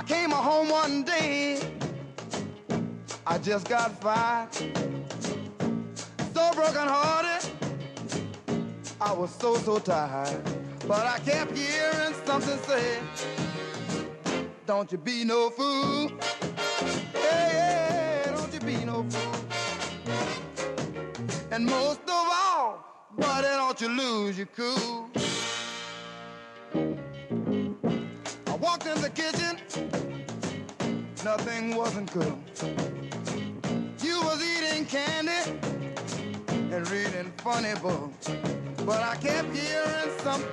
I came home one day, I just got fired. So broken hearted, I was so tired. But I kept hearing something say, don't you be no fool. Hey, don't you be no fool. And most of all, buddy, don't you lose your cool. I walked in the kitchen, nothing wasn't good. You was eating candy and reading funny books, but I kept hearing something.